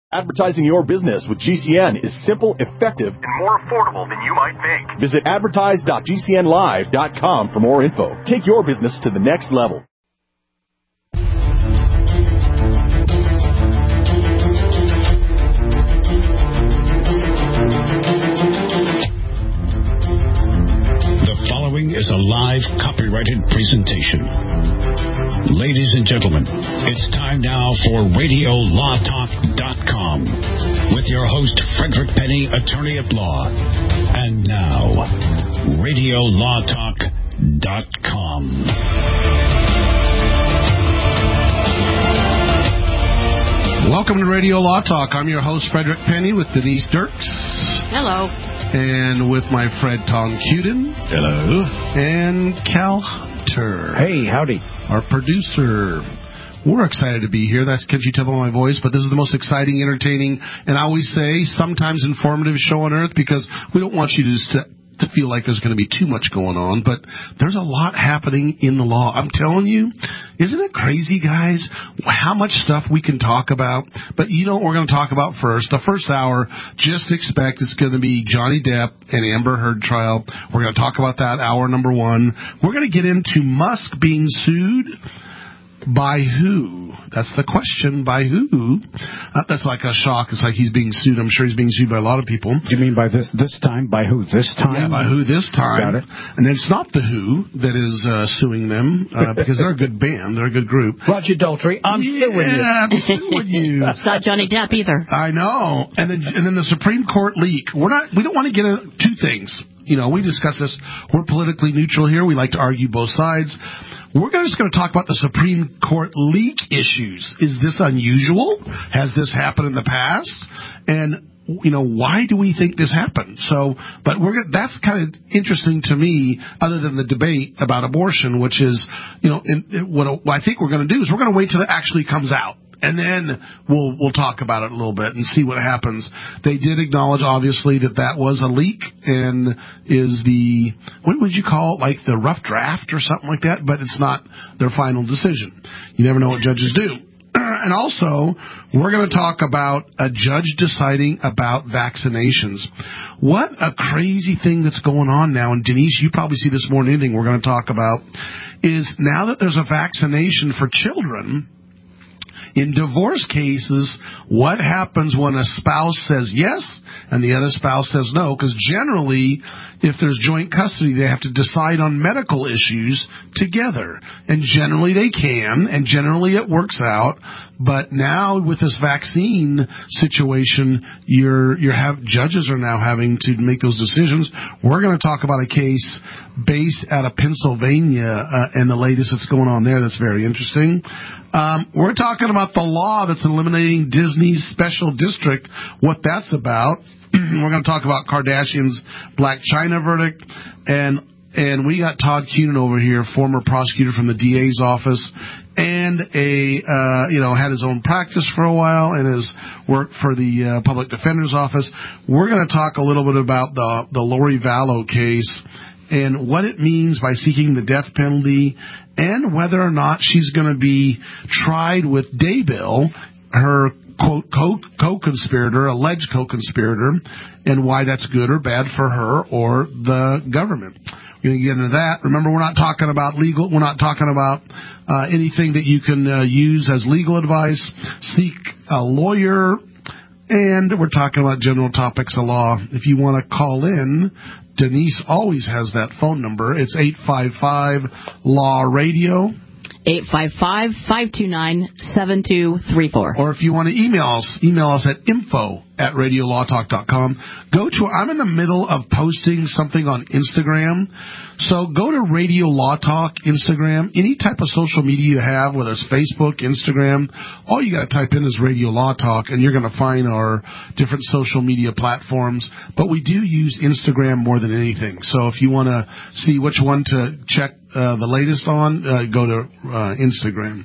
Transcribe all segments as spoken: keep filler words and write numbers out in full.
Advertising your business with G C N is simple, effective, and more affordable than you might think. Visit advertise dot g c n live dot com for more info. Take your business to the next level. The following is a live copyrighted presentation. Ladies and gentlemen, it's time now for radio law talk dot com with your host, Frederick Penny, attorney at law. And now, radio law talk dot com. Welcome to Radio Law Talk. I'm your host, Frederick Penny, with Denise Dirks. Hello. And with my friend Tom Cuden. Hello. And Cal Hunter. Hey, howdy. Our producer. We're excited to be here. That's because you tell by my voice, but this is the most exciting, entertaining, and I always say sometimes informative show on earth, because we don't want you to just to, to feel like there's going to be too much going on, but there's a lot happening in the law. I'm telling you, isn't it crazy, guys, how much stuff we can talk about? But you know what we're going to talk about first? The first hour, just expect it's going to be Johnny Depp and Amber Heard trial. We're going to talk about that, hour number one. We're going to get into Musk being sued. By who? That's the question. By who? Uh, that's like a shock. It's like he's being sued. I'm sure he's being sued by a lot of people. You mean by this this time? By who this time? Yeah, by who this time. Got it. And it's not the Who that is uh, suing them, uh, because they're a good band. They're a good group. Roger Daltrey, I'm yeah, suing you. I'm suing you. It's not Johnny Depp either. I know. And then and then the Supreme Court leak. We're not. We don't want to get into two things. You know, we discuss this. We're politically neutral here. We like to argue both sides. We're just going to talk about the Supreme Court leak issues. Is this unusual? Has this happened in the past? And, you know, why do we think this happened? So, but we're that's kind of interesting to me, other than the debate about abortion, which is, you know, in, in, what, what I think we're going to do is we're going to wait till it actually comes out. And then we'll we'll talk about it a little bit and see what happens. They did acknowledge, obviously, that that was a leak and is the, what would you call it, like the rough draft or something like that? But it's not their final decision. You never know what judges do. And also, we're going to talk about a judge deciding about vaccinations. What a crazy thing that's going on now. And Denise, you probably see this more than anything we're going to talk about, is now that there's a vaccination for children. In divorce cases, what happens when a spouse says yes and the other spouse says no? Because generally, if there's joint custody, they have to decide on medical issues together. And generally they can, and generally it works out. But now with this vaccine situation, you're, you're have, judges are now having to make those decisions. We're going to talk about a case based out of Pennsylvania uh, and the latest that's going on there that's very interesting. Um, we're talking about the law that's eliminating Disney's special district, what that's about. We're going to talk about Kardashian's Black China verdict, and and we got Todd Cunin over here, former prosecutor from the D A's office, and a uh, you know had his own practice for a while and has worked for the uh, public defender's office. We're going to talk a little bit about the the Lori Vallow case and what it means by seeking the death penalty, and whether or not she's going to be tried with Daybill, her quote co- co-conspirator, alleged co-conspirator, and why that's good or bad for her or the government. We're going to get into that. Remember, we're not talking about legal. We're not talking about uh, anything that you can uh, use as legal advice. Seek a lawyer. And we're talking about general topics of law. If you want to call in, Denise always has that phone number. It's eight five five law radio. eight five five, five two nine, seven two three four. Or if you want to email us, email us at info at radio law talk dot com. Go to, I'm in the middle of posting something on Instagram. So go to Radio Law Talk, Instagram, any type of social media you have, whether it's Facebook, Instagram, all you got to type in is Radio Law Talk, and you're going to find our different social media platforms. But we do use Instagram more than anything. So if you want to see which one to check uh, the latest on, uh, go to uh, Instagram.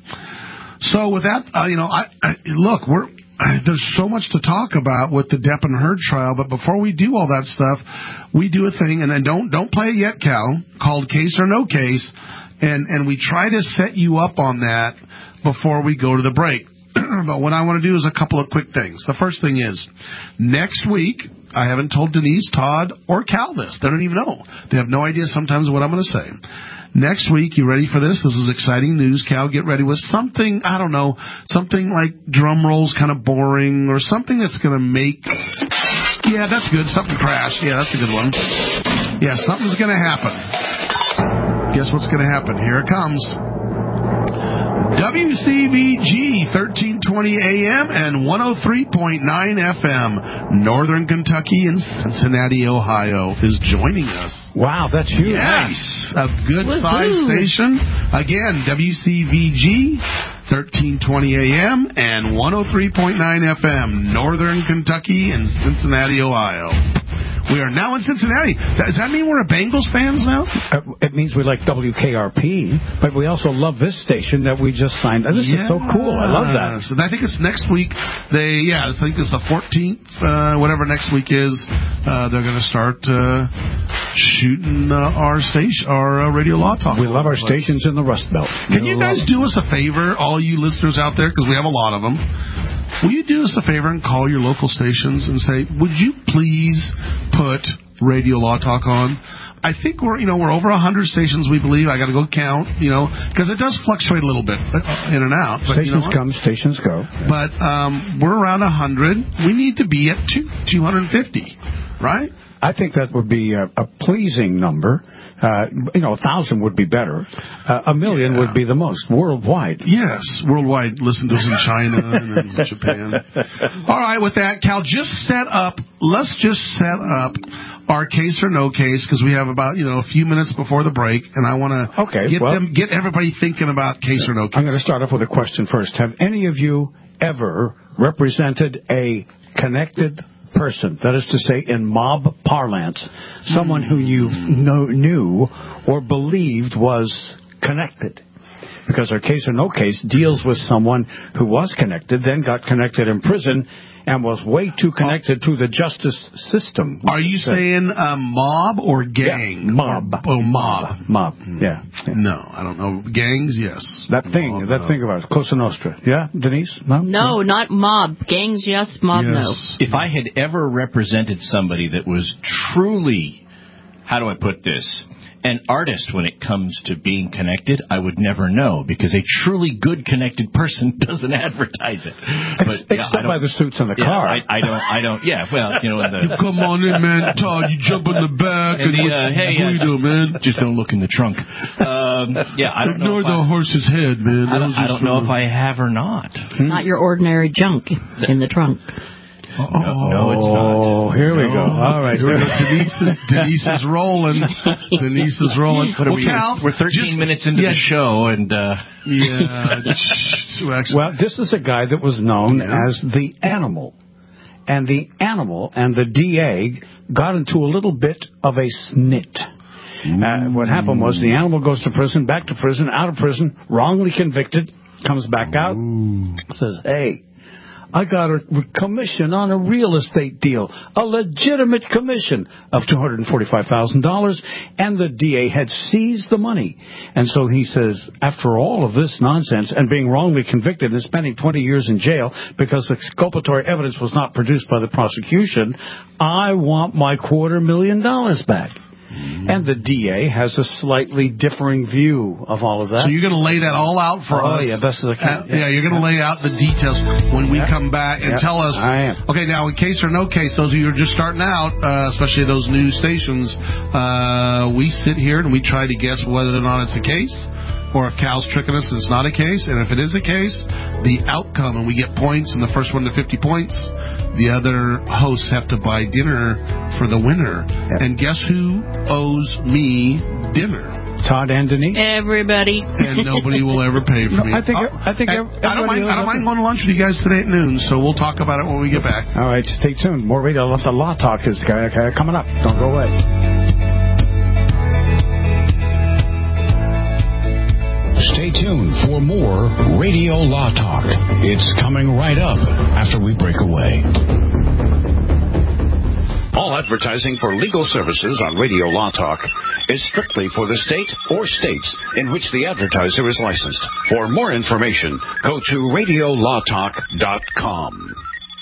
So with that, uh, you know, I, I look, we're there's so much to talk about with the Depp and Heard trial, but before we do all that stuff, we do a thing, and then don't don't play it yet, Cal, called Case or No Case, and and we try to set you up on that before we go to the break. But what I want to do is a couple of quick things. The first thing is, next week, I haven't told Denise, Todd, or Cal this. They don't even know. They have no idea sometimes what I'm going to say. Next week, you ready for this? This is exciting news. Cal, get ready with something, I don't know, something like drum rolls kind of boring, or something that's going to make... Yeah, that's good. Something crash. Yeah, that's a good one. Yeah, something's going to happen. Guess what's going to happen? Here it comes. W C V G thirteen twenty A M and one oh three point nine F M, Northern Kentucky and Cincinnati, Ohio, is joining us. Wow, that's huge. Yes, a good-sized station. Again, W C V G thirteen twenty A M and one oh three point nine F M, Northern Kentucky and Cincinnati, Ohio. We are now in Cincinnati. Does that mean we're a Bengals fans now? Uh, it means we like W K R P, but we also love this station that we just signed. This yes. is so cool. I love that. So I think it's next week. They, yeah, I think it's the fourteenth, uh, whatever next week is. Uh, they're going to start uh, shooting uh, our station, our uh, Radio Law Talk. We love our stations in the Rust Belt. Can you guys do us a favor, all you listeners out there, because we have a lot of them? Will you do us a favor and call your local stations and say, would you please put Radio Law Talk on? I think we're, you know, we're over one hundred stations, we believe. I got to go count, you know, because it does fluctuate a little bit in and out. But stations you know come, stations go. But um, we're around one hundred. We need to be at two, two hundred fifty, right? I think that would be a, a pleasing number. Uh, you know, a thousand would be better. Uh, a million yeah. would be the most worldwide. Yes, worldwide. Listen to us in China and in Japan. All right, with that, Cal, just set up. Let's just set up our case or no case, because we have about, you know, a few minutes before the break, and I want to okay, get well, them, get everybody thinking about case or no case. I'm going to start off with a question first. Have any of you ever represented a connected person, that is to say, in mob parlance, someone who you know, knew or believed was connected? Because our case or no case deals with someone who was connected, then got connected in prison, and was way too connected to the justice system. Are you saying um, mob or gang? Yeah, mob. Oh, mob. Mob, yeah, yeah. No, I don't know. Gangs, yes. That thing, mob, that no. thing about it, Cosa Nostra. Yeah, Denise? No? No, not mob. Gangs, yes. Mob, yes. no. If I had ever represented somebody that was truly, how do I put this, an artist when it comes to being connected, I would never know, because a truly good connected person doesn't advertise it. But yeah, except by the suits in the yeah, car. I, I don't. I don't. Yeah. Well, you know. The, you come on in, man. Todd, you jump in the back and, and the, uh, hey, what uh, you do, man? Just don't look in the trunk. Um, yeah, I don't know. Ignore the I, horse's head, man. I don't, I don't know if I have or not. It's hmm? not your ordinary junk in the trunk. Oh, no, it's not. Oh, here we go. All right. Here we go. Denise is, Denise is rolling. Denise is rolling. What are we? Well, Cal, we're thirteen just, minutes into yeah. the show, and uh, yeah. Well, this is a guy that was known yeah. as the Animal, and the Animal and the D A got into a little bit of a snit. Uh, what happened was the Animal goes to prison, back to prison, out of prison, wrongly convicted, comes back out, Ooh. says, "Hey, I got a commission on a real estate deal, a legitimate commission of two hundred forty-five thousand dollars, and the D A had seized the money." And so he says, after all of this nonsense and being wrongly convicted and spending twenty years in jail because exculpatory evidence was not produced by the prosecution, I want my quarter million dollars back. And the D A has a slightly differing view of all of that. So you're going to lay that all out for oh, us. Yeah, best as I can. Uh, yeah. yeah, you're going to lay out the details when we yeah. come back and yeah. tell us. I am. Okay, now in case or no case, those of you who are just starting out, uh, especially those new stations, uh, we sit here and we try to guess whether or not it's a case, or if Cal's tricking us and it's not a case. And if it is a case, the outcome, and we get points, and the first one to fifty points, the other hosts have to buy dinner for the winner. Yep. And guess who owes me dinner? Todd and Denise. Everybody. And nobody will ever pay for no, me. I think. Oh, I think. I, I don't mind. I don't mind going to lunch with you guys today at noon. So we'll talk about it when we get back. All right. Stay tuned. More radio. The Law Talk is coming up. Don't go away. Stay tuned for more Radio Law Talk. It's coming right up after we break away. All advertising for legal services on Radio Law Talk is strictly for the state or states in which the advertiser is licensed. For more information, go to radio law talk dot com.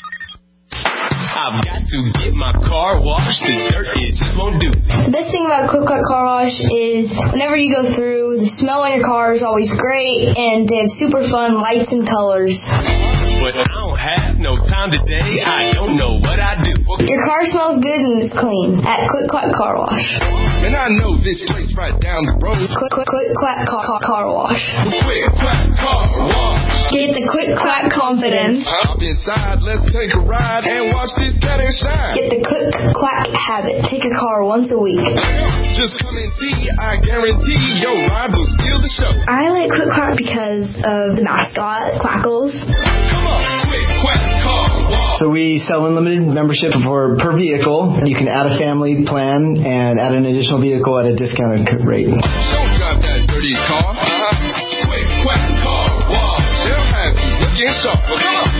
I've got to get my car washed. The dirt it just won't do. The best thing about Quick Quack Car Wash is whenever you go through, the smell in your car is always great, and they have super fun lights and colors. But I don't have no time today. I don't know what I do. Your car smells good and is clean at Quick Quack Car Wash. And I know this place right down the road. Quick Quick Quick Quack Car, car, car Wash. Quick Quack Car Wash. Get the Quick Quack confidence. Hop inside, let's take a ride and watch this cat and shine. Get the Quick Quack habit. Take your car once a week. Just come and see. I guarantee your ride will steal the show. I like Quick Quack because of the mascot, Quackles. Come on, Quick Quack Car Wash. So we sell unlimited membership for per vehicle. You can add a family plan and add an additional vehicle at a discounted rate. Don't drive that dirty car. Uh-huh. Quick Quack Car Wash. They'll have you looking sharp. Well, come on.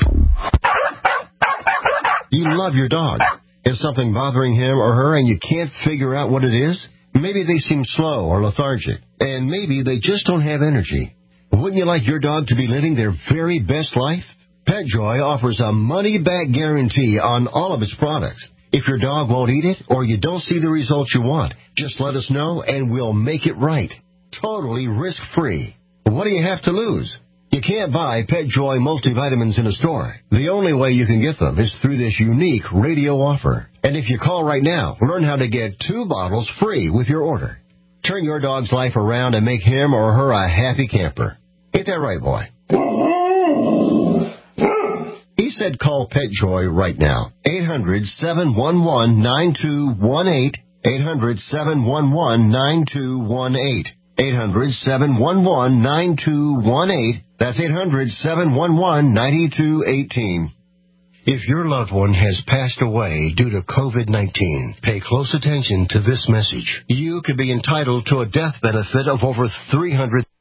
You love your dog. Is something bothering him or her and you can't figure out what it is? Maybe they seem slow or lethargic, and maybe they just don't have energy. Wouldn't you like your dog to be living their very best life? PetJoy offers a money-back guarantee on all of its products. If your dog won't eat it or you don't see the results you want, just let us know and we'll make it right. Totally risk-free. What do you have to lose? You can't buy PetJoy multivitamins in a store. The only way you can get them is through this unique radio offer. And if you call right now, learn how to get two bottles free with your order. Turn your dog's life around and make him or her a happy camper. Ain't that right, boy? He said call PetJoy right now. eight hundred, seven one one, nine two one eight. eight hundred, seven one one, nine two one eight. eight hundred, seven one one, nine two one eight. That's eight hundred, seven one one, nine two one eight. If your loved one has passed away due to COVID nineteen, pay close attention to this message. You could be entitled to a death benefit of over three hundred dollars.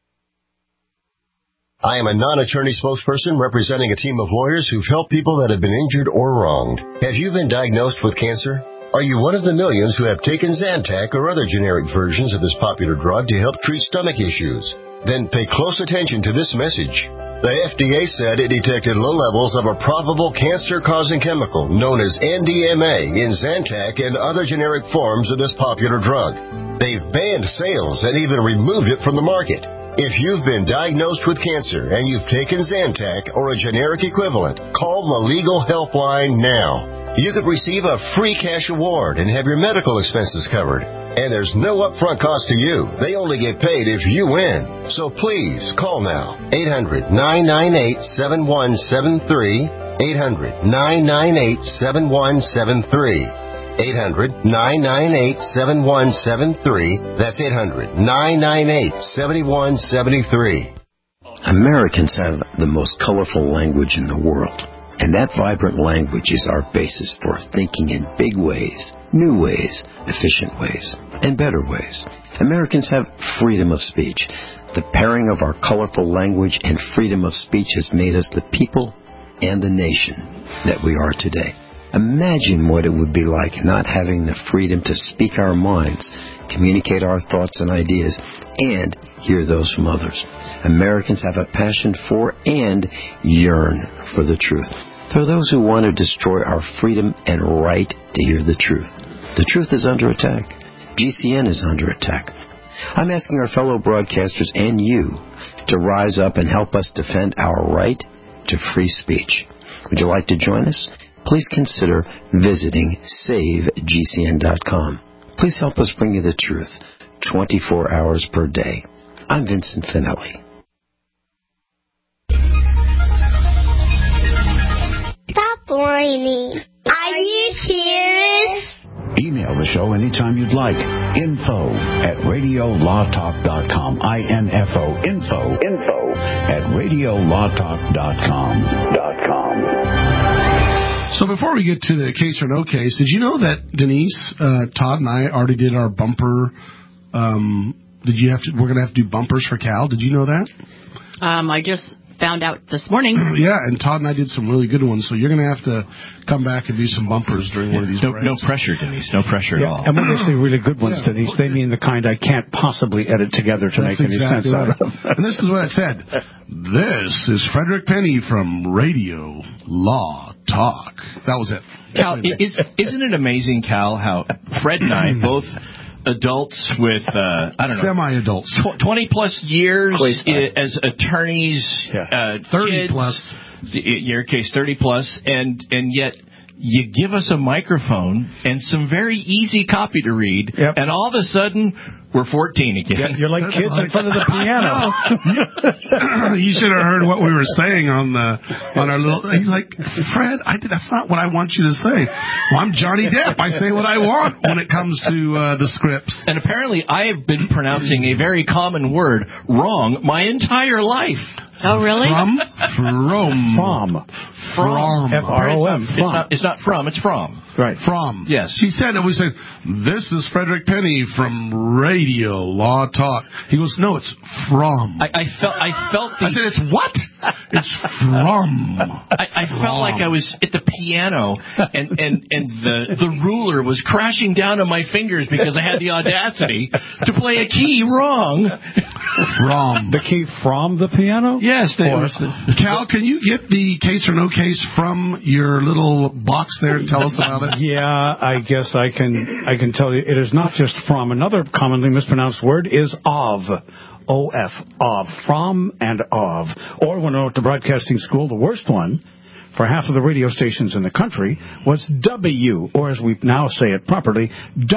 I am a non-attorney spokesperson representing a team of lawyers who've helped people that have been injured or wronged. Have you been diagnosed with cancer? Are you one of the millions who have taken Zantac or other generic versions of this popular drug to help treat stomach issues? Then pay close attention to this message. The F D A said it detected low levels of a probable cancer-causing chemical known as N D M A in Zantac and other generic forms of this popular drug. They've banned sales and even removed it from the market. If you've been diagnosed with cancer and you've taken Zantac or a generic equivalent, call the Legal Helpline now. You could receive a free cash award and have your medical expenses covered. And there's no upfront cost to you. They only get paid if you win. So please, call now. eight hundred, nine nine eight, seven one seven three. eight hundred, nine nine eight, seven one seven three. eight hundred, nine nine eight, seven one seven three. That's eight hundred, nine nine eight, seven one seven three. Americans have the most colorful language in the world. And that vibrant language is our basis for thinking in big ways, new ways, efficient ways, and better ways. Americans have freedom of speech. The pairing of our colorful language and freedom of speech has made us the people and the nation that we are today. Imagine what it would be like not having the freedom to speak our minds, communicate our thoughts and ideas, and hear those from others. Americans have a passion for and yearn for the truth. There are those who want to destroy our freedom and right to hear the truth. The truth is under attack. G C N is under attack. I'm asking our fellow broadcasters and you to rise up and help us defend our right to free speech. Would you like to join us? Please consider visiting save G C N dot com. Please help us bring you the truth twenty-four hours per day. I'm Vincent Finelli. Stop whining. Are you serious? Email the show anytime you'd like. Info at radio law talk dot com. I N F O. Info. Info at radio law talk dot com. Dot com. So before we get to the case or no case, did you know that Denise, uh, Todd, and I already did our bumper? Um, did you have to? We're going to have to do bumpers for Cal. Did you know that? Um, I just found out this morning. Yeah, and Todd and I did some really good ones, so you're going to have to come back and do some bumpers during one of these no, breaks. no pressure, Denise. No pressure yeah, at all. And when they say really good ones, Yeah. Denise, they mean the kind I can't possibly edit together to That's make any exactly sense right. out of. And this is what I said. This is Frederick Penny from Radio Law Talk. That was it. Cal, is, isn't it amazing, Cal, how Fred and I, both adults with, uh, I don't know, semi-adults, tw- twenty plus years I- as attorneys, yeah. uh, thirty kids, plus, in your case, thirty plus, and and yet you give us a microphone and some very easy copy to read, yep. and all of a sudden we're fourteen again. Yeah, you're like kids in front of the piano. You should have heard what we were saying on the on our little. He's like, Fred, I did, that's not what I want you to say. Well, I'm Johnny Depp. I say what I want when it comes to uh, the scripts. And apparently, I have been pronouncing a very common word wrong my entire life. Oh, really? From from From from F R O M. It's not. It's not from. It's from. Right. From. Yes. She said it. We said, this is Frederick Penny from Radio Law Talk. He goes, no, it's from. I, I felt. I felt. The, I said, it's what? It's from. I, I felt like I was at the piano, and, and, and the the ruler was crashing down on my fingers because I had the audacity to play a key wrong. From. The key from the piano? Yes. They, Or, Cal, can you get the case or no case from your little box there and tell us about it? Yeah, I guess I can I can tell you it is not just from. Another commonly mispronounced word is of. O F, of, from and of. Or when I went to broadcasting school, the worst one for half of the radio stations in the country was W, or as we now say it properly,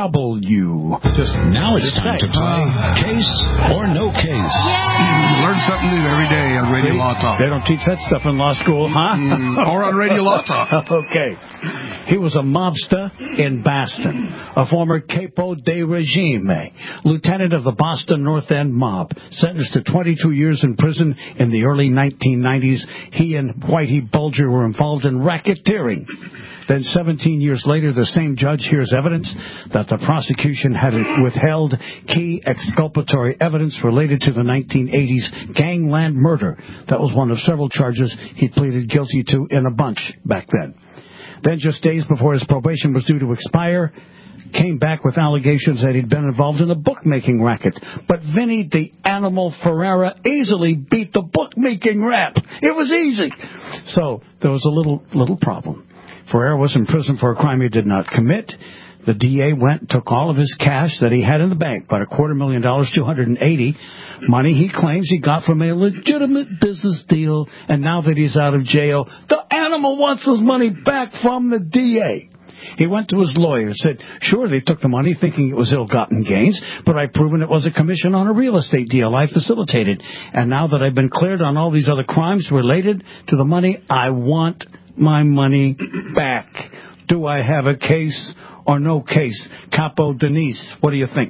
W. Just now it's time to play Case or No Case. You learn something new every day on Radio See? Law Talk. They don't teach that stuff in law school, huh? Mm, or on Radio Law Talk. Okay. He was a mobster in Boston, a former capo de regime, lieutenant of the Boston North End mob, sentenced to twenty-two years in prison in the early nineteen nineties. He and Whitey Bulger were involved in racketeering. Then seventeen years later, the same judge hears evidence that the prosecution had withheld key exculpatory evidence related to the nineteen eighties gangland murder. That was one of several charges he pleaded guilty to in a bunch back then. Then just days before his probation was due to expire, came back with allegations that he'd been involved in a bookmaking racket. But Vinny the Animal Ferrara easily beat the bookmaking rap. It was easy. So there was a little little problem. Ferrara was in prison for a crime he did not commit. The D A went and took all of his cash that he had in the bank, about a quarter million dollars, two hundred eighty, money he claims he got from a legitimate business deal. And now that he's out of jail, the animal wants his money back from the D A. He went to his lawyer, said, sure, they took the money thinking it was ill-gotten gains, but I've proven it was a commission on a real estate deal I facilitated. And now that I've been cleared on all these other crimes related to the money, I want my money back. Do I have a case or no case? Capo Denise, what do you think?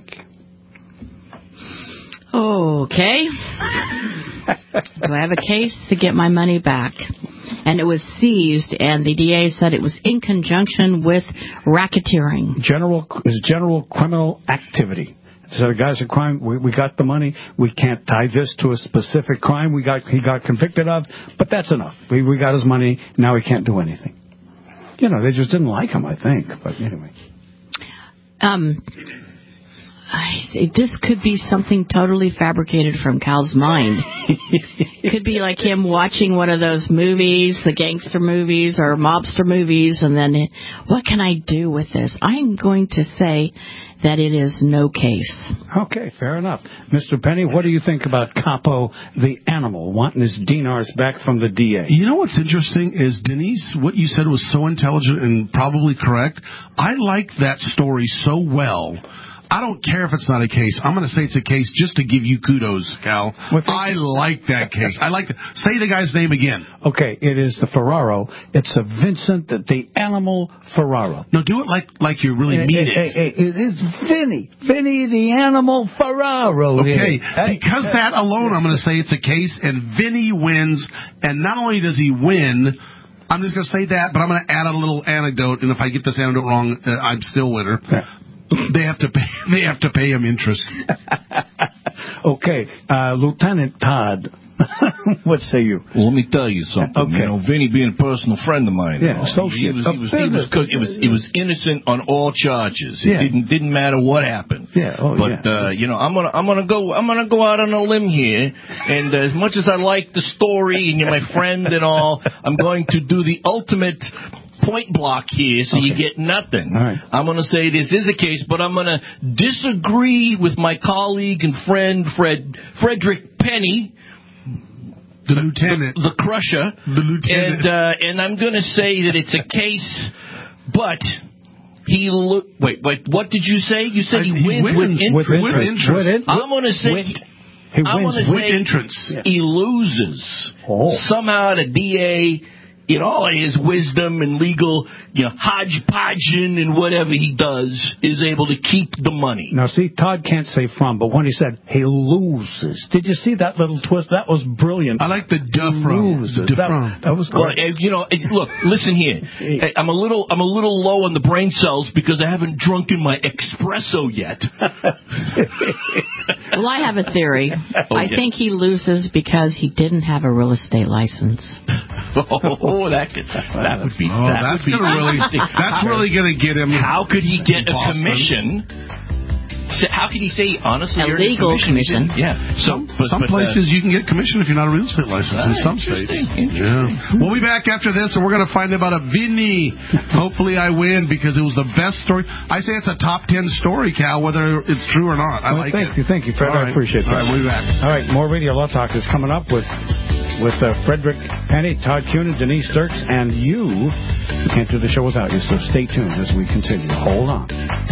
Okay. Do I have a case to get my money back? And it was seized, and the D A said it was in conjunction with racketeering. General is general criminal activity. So the guy's a crime. We, we got the money. We can't tie this to a specific crime we got. He got convicted of, but that's enough. We we got his money. Now he can't do anything. You know, they just didn't like him, I think. But anyway. Um, I see, this could be something totally fabricated from Cal's mind. Could be like him watching one of those movies, the gangster movies or mobster movies, and then, what can I do with this? I'm going to say that it is no case. Okay, fair enough. Mister Penny, what do you think about Capo the Animal wanting his dinars back from the D A? You know what's interesting is, Denise, what you said was so intelligent and probably correct. I like that story so well. I don't care if it's not a case. I'm going to say it's a case just to give you kudos, Cal. I like that case. I like the, say the guy's name again. Okay, it is the Ferraro. It's a Vincent the, the Animal Ferraro. No, do it like like you really hey, mean hey, it. Hey, hey, it is Vinny. Vinny the Animal Ferraro. Okay, Hey. because that alone, I'm going to say it's a case, and Vinny wins. And not only does he win, I'm just going to say that, but I'm going to add a little anecdote, and if I get this anecdote wrong, uh, I'm still winner. They have to pay. They have to pay him interest. Okay, uh, Lieutenant Todd. What say you? Well, let me tell you something. Okay. You know, Vinny being a personal friend of mine. Yeah, so he, he was, he was, he was, good. It was, it was innocent on all charges. It Yeah. didn't didn't matter what happened. Yeah. Oh, but yeah. uh, you know, I'm gonna I'm gonna go I'm gonna go out on a limb here, and uh, as much as I like the story and you're my friend and all, I'm going to do the ultimate point block here, so okay. you get nothing. All right. I'm going to say this is a case, but I'm going to disagree with my colleague and friend Fred Frederick Penny. The lieutenant. The, the crusher. The lieutenant. And, uh, and I'm going to say that it's a case, but he lo- wait, wait, what did you say? You said he, he wins, wins with interest. With interest. With interest. I'm going to say with, he, he I'm wins gonna with say entrance. Yeah. He loses. Oh. Somehow the D A, in all his wisdom and legal, you know, hodgepodging and whatever he does, is able to keep the money. Now, see, Todd can't say from, but when he said he loses, did you see that little twist? That was brilliant. I like the duh from. Loses. That, that was well, great. you know, look, listen here. I'm a little, I'm a little low on the brain cells because I haven't drunken my espresso yet. Well, I have a theory. Oh, I yeah. think he loses because he didn't have a real estate license. Oh, that could, that would be. Oh, that that's would be gonna really. That's really gonna get him. How could he get a Boston. commission? So how could he say honestly? A legal commission. commission? Yeah. So some, but, some but, places uh, you can get commission if you're not a real estate license in some states. Yeah. We'll be back after this, and we're going to find out about a Vinny. Hopefully, I win because it was the best story. I say it's a top ten story, Cal, whether it's true or not. I well, like thank it. you, thank you, Fred. All I appreciate that. All right, we'll be back. All right, more Radio Law Talk is coming up with with uh, Frederick Penny, Todd Cunin, Denise Dirks, and you. We can't do the show without you, so stay tuned as we continue. Hold on.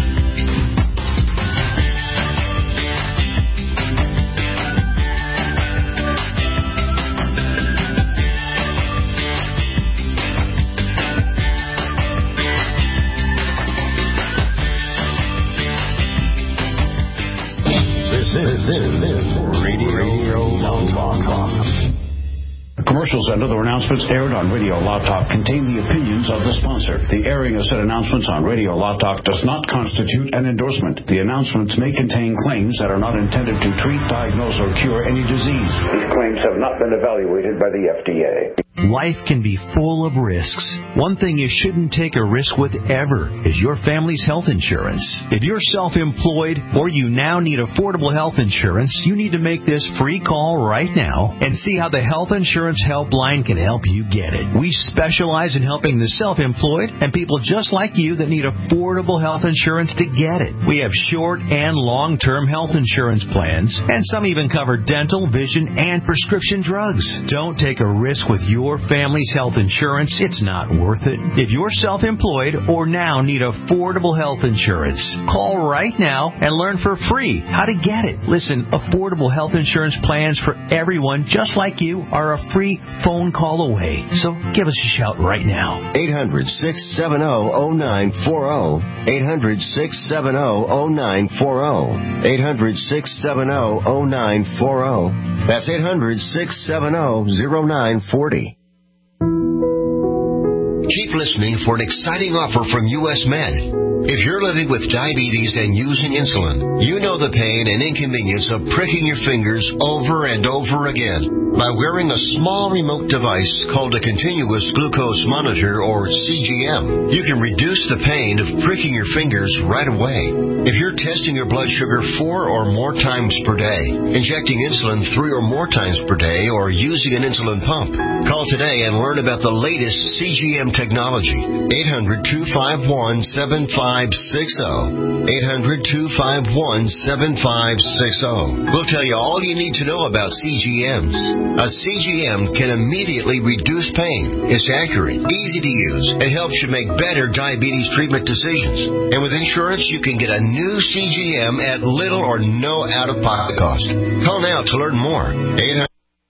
Commercials and other announcements aired on Radio Law Talk contain the opinions of the sponsor. The airing of said announcements on Radio Law Talk does not constitute an endorsement. The announcements may contain claims that are not intended to treat, diagnose, or cure any disease. These claims have not been evaluated by the F D A. Life can be full of risks. One thing you shouldn't take a risk with ever is your family's health insurance. If you're self-employed or you now need affordable health insurance, you need to make this free call right now and see how the Health Insurance Helpline can help you get it. We specialize in helping the self-employed and people just like you that need affordable health insurance to get it. We have short and long-term health insurance plans, and some even cover dental, vision, and prescription drugs. Don't take a risk with your family's health insurance. It's not worth it. If you're self-employed or now need affordable health insurance, call right now and learn for free how to get it. Listen, affordable health insurance plans for everyone just like you are a free phone call away. So give us a shout right now. eight hundred, six seven zero, zero nine four zero. eight hundred, six seven zero, zero nine four zero. eight hundred, six seven zero, zero nine four zero. That's eight hundred, six seven zero, zero nine four zero. Keep listening for an exciting offer from U S Med. If you're living with diabetes and using insulin, you know the pain and inconvenience of pricking your fingers over and over again. By wearing a small remote device called a continuous glucose monitor, or C G M, you can reduce the pain of pricking your fingers right away. If you're testing your blood sugar four or more times per day, injecting insulin three or more times per day, or using an insulin pump, call today and learn about the latest C G M technology. eight hundred, two five one, seven five six zero. eight hundred, two five one, seven five six zero. We'll tell you all you need to know about C G Ms. A C G M can immediately reduce pain. It's accurate, easy to use, and helps you make better diabetes treatment decisions. And with insurance, you can get a new C G M at little or no out-of-pocket cost. Call now to learn more. eight hundred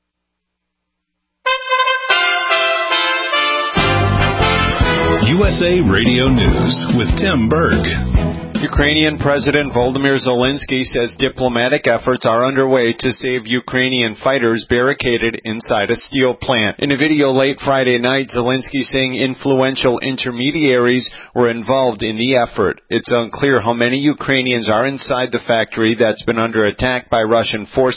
U S A Radio News with Tim Berg. Ukrainian President Volodymyr Zelensky says diplomatic efforts are underway to save Ukrainian fighters barricaded inside a steel plant. In a video late Friday night, Zelensky saying influential intermediaries were involved in the effort. It's unclear how many Ukrainians are inside the factory that's been under attack by Russian forces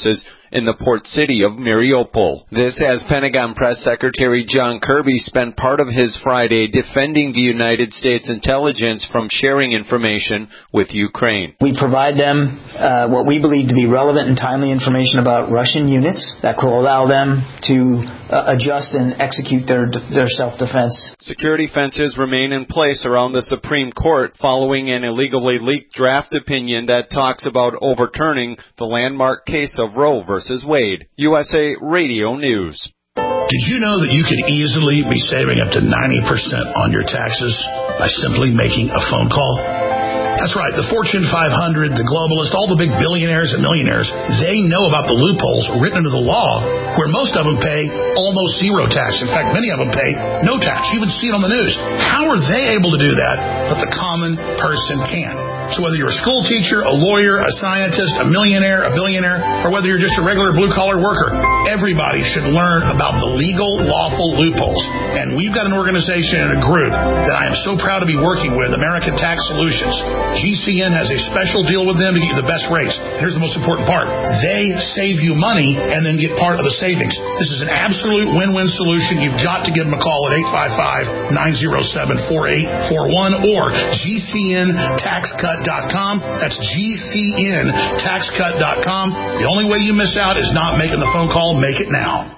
in the port city of Mariupol. This as Pentagon Press Secretary John Kirby spent part of his Friday defending the United States intelligence from sharing information with Ukraine. We provide them uh, what we believe to be relevant and timely information about Russian units that will allow them to uh, adjust and execute their their self-defense. Security fences remain in place around the Supreme Court following an illegally leaked draft opinion that talks about overturning the landmark case of Roe versus Wade. U S A Radio News. Did you know that you could easily be saving up to ninety percent on your taxes by simply making a phone call? That's right. The Fortune five hundred, the globalists, all the big billionaires and millionaires, they know about the loopholes written into the law where most of them pay almost zero tax. In fact, many of them pay no tax. You even see it on the news. How are they able to do that, but the common person can't? So whether you're a school teacher, a lawyer, a scientist, a millionaire, a billionaire, or whether you're just a regular blue-collar worker, everybody should learn about the legal, lawful loopholes. And we've got an organization and a group that I am so proud to be working with, American Tax Solutions. G C N has a special deal with them to get you the best rates. Here's the most important part. They save you money and then get part of the savings. This is an absolute win-win solution. You've got to give them a call at eight five five, nine oh seven, four eight four one or G C N tax cut dot com. That's G C N tax cut dot com. The only way you miss out is not making the phone call. Make it now.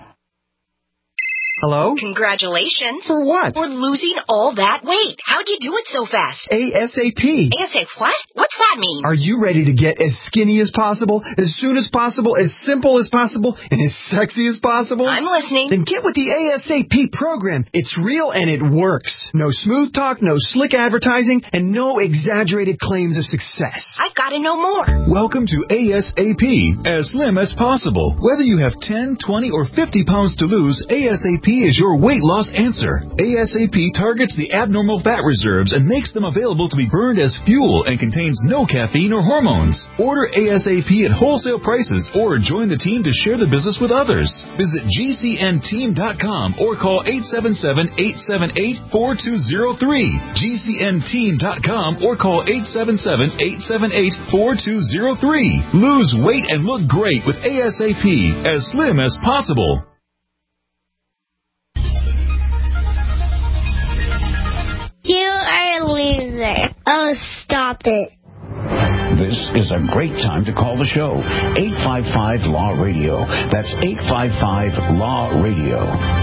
Hello? Congratulations. For what? For losing all that weight. How'd you do it so fast? ASAP. ASAP what? What's that mean? Are you ready to get as skinny as possible, as soon as possible, as simple as possible, and as sexy as possible? I'm listening. Then get with the ASAP program. It's real and it works. No smooth talk, no slick advertising, and no exaggerated claims of success. I've got to know more. Welcome to ASAP, as slim as possible. Whether you have ten, twenty, or fifty pounds to lose, ASAP is your weight loss answer. ASAP targets the abnormal fat reserves and makes them available to be burned as fuel and contains no caffeine or hormones. Order ASAP at wholesale prices or join the team to share the business with others. Visit G C N team dot com or call eight seven seven, eight seven eight, four two zero three. G C N team dot com or call eight seven seven, eight seven eight, four two zero three. Lose weight and look great with ASAP, as slim as possible. You are a loser. Oh, stop it. This is a great time to call the show. eight five five Law Radio. That's eight five five Law Radio.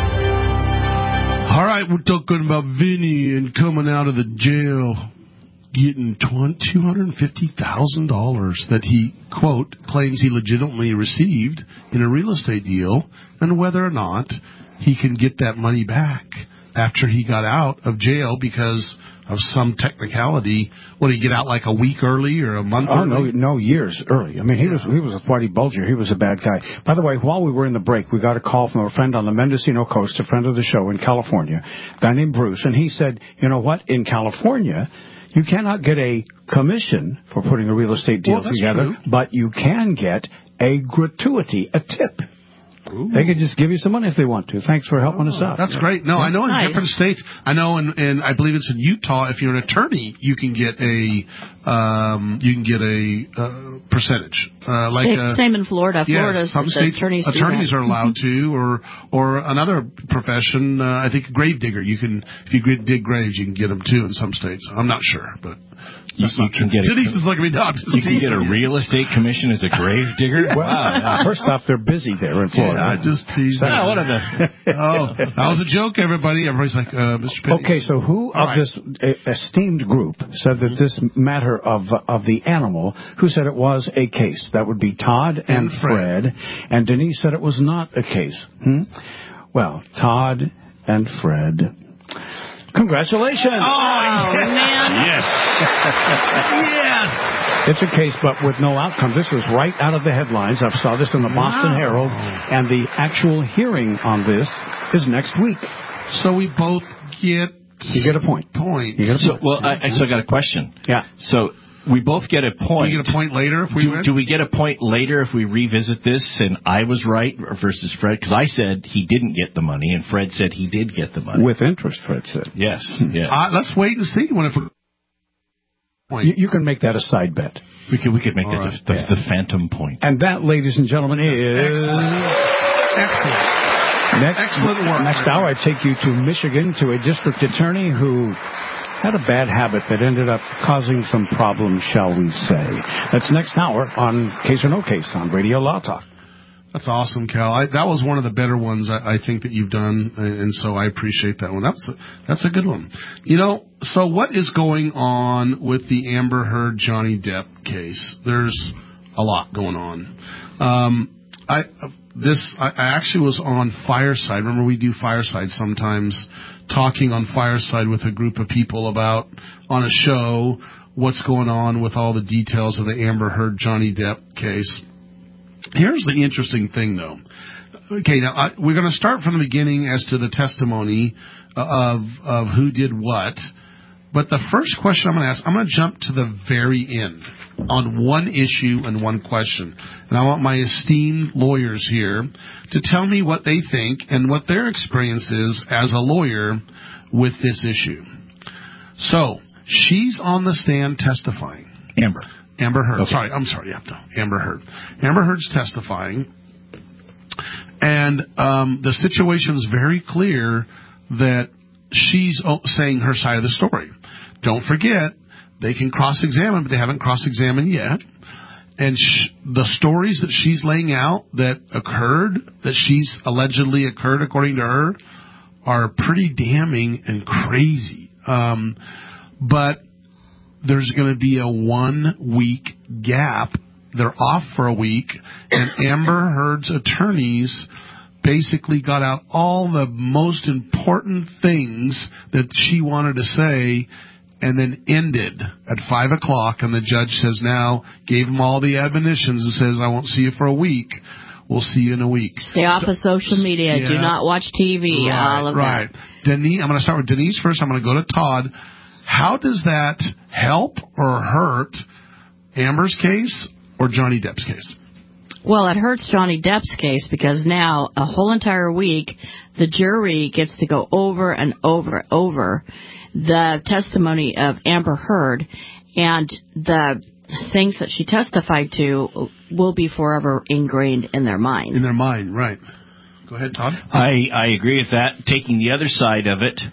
All right, we're talking about Vinny and coming out of the jail, getting two hundred fifty thousand dollars that he, quote, claims he legitimately received in a real estate deal, and whether or not he can get that money back after he got out of jail because of some technicality. Would he get out like a week early or a month oh, early? No, no, years early. I mean, he yeah. was he was a Whitey Bulger. He was a bad guy. By the way, while we were in the break, we got a call from a friend on the Mendocino Coast, a friend of the show in California, a guy named Bruce, and he said, you know what, in California, you cannot get a commission for putting a real estate deal well, together, true. but you can get a gratuity, a tip. Ooh. They could just give you some money if they want to. Thanks for helping oh, us out. That's yeah. great. No, I know in nice. different states. I know, in, in I believe it's in Utah. If you're an attorney, you can get a um, you can get a uh, percentage. Uh, like same, a, same in Florida. Yeah, Florida, some states attorneys attorneys do are allowed to, or or another profession. Uh, I think a grave digger. You can if you dig graves, you can get them too in some states. I'm not sure, but. You, you can get Denise a, is looking at me down. You can get a real estate commission as a grave digger? Well, wow. First off, they're busy there in Florida. Yeah, I just teased. Oh, what the... oh, that was a joke, everybody. Everybody's like, uh, Mister Penny. Okay, so who All of right. this uh, esteemed group said that this matter of uh, of the animal, who said it was a case? That would be Todd and, and Fred. Fred. And Denise said it was not a case. Hmm? Well, Todd and Fred... Congratulations! Oh, man. Yes. Yes. It's a case, but with no outcome. This was right out of the headlines. I saw this in the Boston wow. Herald, and the actual hearing on this is next week. So we both get... You get a point. Point. You get a so, point. Well, I, I still got a question. Yeah. So... We both get a point. Do we get a point later if we do, win? Do we get a point later if we revisit this and I was right versus Fred? Because I said he didn't get the money and Fred said he did get the money. With interest, Fred said. Yes. yes. Uh, let's wait and see when if. You, you can make that a side bet. We could we could make All it right. the, the, Yeah. the phantom point. And that, ladies and gentlemen, is... Excellent. Next, Excellent work. Next hour, I take you to Michigan to a district attorney who had a bad habit that ended up causing some problems, shall we say. That's next hour on Case or No Case on Radio Law Talk. That's awesome, Cal. I, that was one of the better ones I, I think that you've done, and so I appreciate that one. That's a, that's a good one. You know, so what is going on with the Amber Heard Johnny Depp case? There's a lot going on. Um, I this I, I actually was on Fireside. Remember, we do Fireside sometimes, talking on Fireside with a group of people about on a show what's going on with all the details of the Amber Heard Johnny Depp case. Here's the interesting thing, though. Okay, now I, we're going to start from the beginning as to the testimony of of who did what. But the first question I'm going to ask, I'm going to jump to the very end on one issue and one question. And I want my esteemed lawyers here to tell me what they think and what their experience is as a lawyer with this issue. So, she's on the stand testifying. Amber. Amber Heard. Okay. Sorry, I'm sorry. Yeah, no, Amber Heard. Amber Heard's testifying, and um, the situation's very clear that she's saying her side of the story. Don't forget, they can cross-examine, but they haven't cross-examined yet. And sh- the stories that she's laying out that occurred, that she's allegedly occurred according to her, are pretty damning and crazy. Um, but there's going to be a one-week gap. They're off for a week, and Amber Heard's attorneys basically got out all the most important things that she wanted to say, and then ended at five o'clock, and the judge says now, gave them all the admonitions and says, I won't see you for a week. We'll see you in a week. Stay off of social media. Yeah. Do not watch T V. Right, all of right. that. Denise, I'm going to start with Denise first. I'm going to go to Todd. How does that help or hurt Amber's case or Johnny Depp's case? Well, it hurts Johnny Depp's case because now a whole entire week the jury gets to go over and over and over the testimony of Amber Heard, and the things that she testified to will be forever ingrained in their mind. In their mind, right. Go ahead, Todd. I, I agree with that. Taking the other side of it,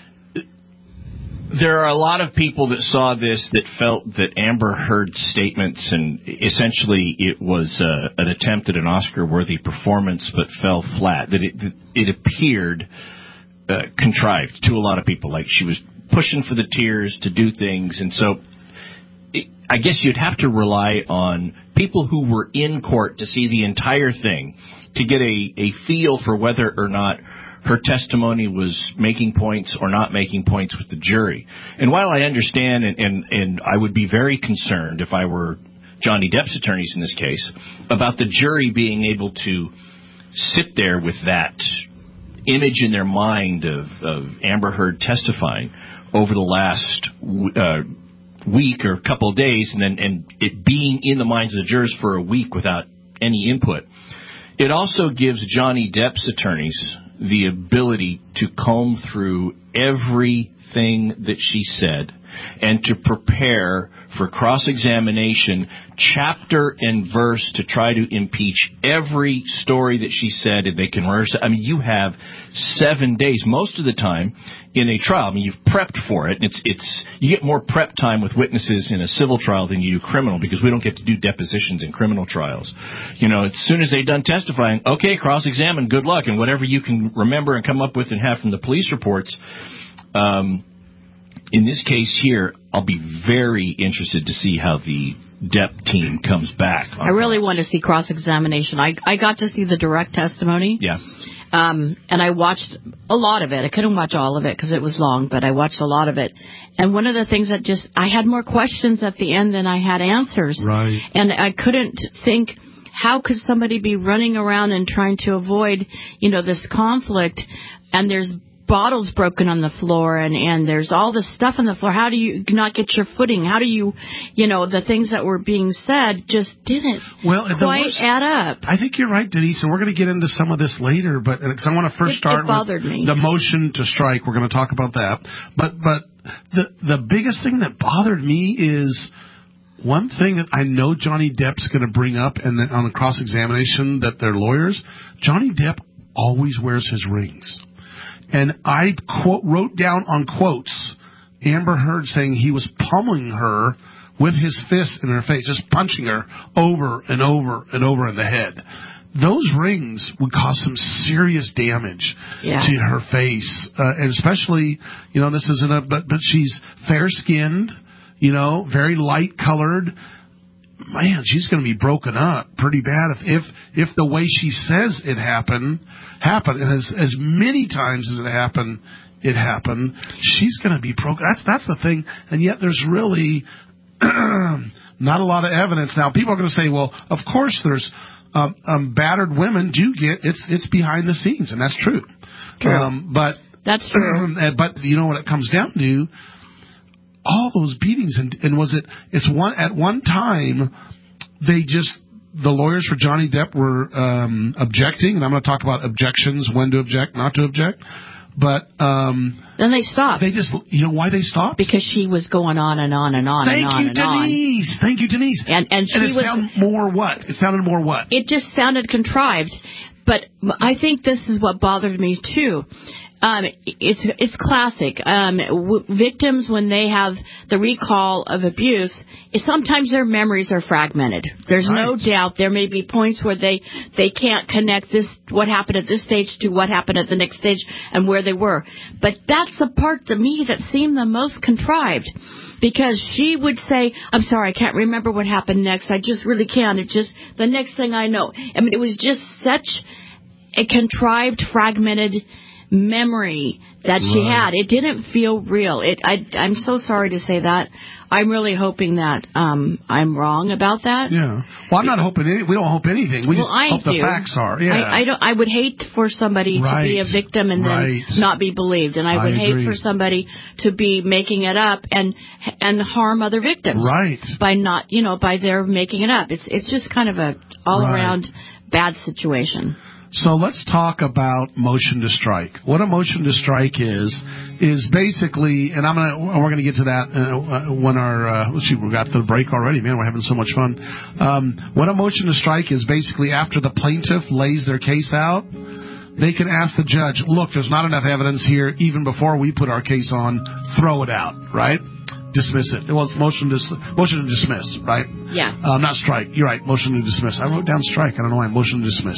there are a lot of people that saw this that felt that Amber Heard's statements, and essentially it was uh, an attempt at an Oscar-worthy performance, but fell flat. That it, that it appeared uh, contrived to a lot of people, like she was pushing for the tears to do things, and so it, I guess you'd have to rely on people who were in court to see the entire thing to get a, a feel for whether or not her testimony was making points or not making points with the jury. And while I understand, and, and, and I would be very concerned if I were Johnny Depp's attorneys in this case, about the jury being able to sit there with that image in their mind of, of Amber Heard testifying over the last uh, week or couple of days, and then and it being in the minds of the jurors for a week without any input. It also gives Johnny Depp's attorneys the ability to comb through everything that she said and to prepare for cross-examination, chapter and verse, to try to impeach every story that she said, and they can rehearse it. I mean, you have seven days, most of the time, in a trial. I mean, you've prepped for it. It's it's you get more prep time with witnesses in a civil trial than you do criminal, because we don't get to do depositions in criminal trials. You know, as soon as they're done testifying, okay, cross-examine, good luck, and whatever you can remember and come up with and have from the police reports. Um, in this case here, I'll be very interested to see how the Depp team comes back. I really want to see cross-examination. I I got to see the direct testimony. Yeah. Um, and I watched a lot of it. I couldn't watch all of it because it was long, but I watched a lot of it. And one of the things that just, I had more questions at the end than I had answers. Right. And I couldn't think, how could somebody be running around and trying to avoid, you know, this conflict? And there's bottles broken on the floor, and, and there's all this stuff on the floor. How do you not get your footing? How do you, you know, the things that were being said just didn't well, quite worst, add up. I think you're right, Denise, and we're going to get into some of this later, but because I want to first it, start it bothered with me. the motion to strike. We're going to talk about that. But but the the biggest thing that bothered me is one thing that I know Johnny Depp's going to bring up and then on a cross-examination that they're lawyers, Johnny Depp always wears his rings. And I quote, wrote down on quotes Amber Heard saying he was pummeling her with his fist in her face, just punching her over and over and over in the head. Those rings would cause some serious damage yeah. to her face, uh, and especially, you know, this isn't a, but but she's fair-skinned, you know, very light-colored. Man, she's going to be broken up pretty bad if, if if the way she says it happened happened, and as as many times as it happened, it happened. She's going to be broken. That's that's the thing, and yet there's really not a lot of evidence. Now, people are going to say, well, of course there's um, um, battered women do get it's it's behind the scenes, and that's true. True. Um, but that's true. But you know what it comes down to. All those beatings, and, and was it? It's one at one time. They just the lawyers for Johnny Depp were um, objecting, and I'm going to talk about objections, when to object, not to object. But um, then they stopped. They just, you know, why they stopped? Because she was going on and on and on Thank and on you, and on. Denise. Thank you, Denise. And and she and it was sounded more what? It sounded more what? It just sounded contrived. But I think this is what bothered me too. Um, it's it's classic. Um, w- victims, when they have the recall of abuse, sometimes their memories are fragmented. There's right. no doubt there may be points where they, they can't connect this what happened at this stage to what happened at the next stage and where they were. But that's the part to me that seemed the most contrived. Because she would say, I'm sorry, I can't remember what happened next. I just really can't. It's just the next thing I know. I mean, it was just such a contrived, fragmented memory that she right. had. It didn't feel real. It. I, I'm so sorry to say that. I'm really hoping that um, I'm wrong about that. Yeah. Well, I'm not hoping any, we don't hope anything. We well, just I hope do. the facts are. Yeah. I, I don't. I would hate for somebody right. to be a victim and right. then not be believed, and I would I hate agree. for somebody to be making it up and and harm other victims. Right. By not, you know, by their making it up. It's it's just kind of a all right. around bad situation. So let's talk about motion to strike. What a motion to strike is is basically, and I'm gonna we're gonna get to that uh, when our uh, let's see, we got to the break already. Man, we're having so much fun. Um, what a motion to strike is basically after the plaintiff lays their case out, they can ask the judge, look, there's not enough evidence here. Even before we put our case on, throw it out, right? Dismiss it. Well, it's motion, dis- motion to dismiss, right? Yeah. Um, not strike. You're right. Motion to dismiss. I wrote down strike. I don't know why. Motion to dismiss.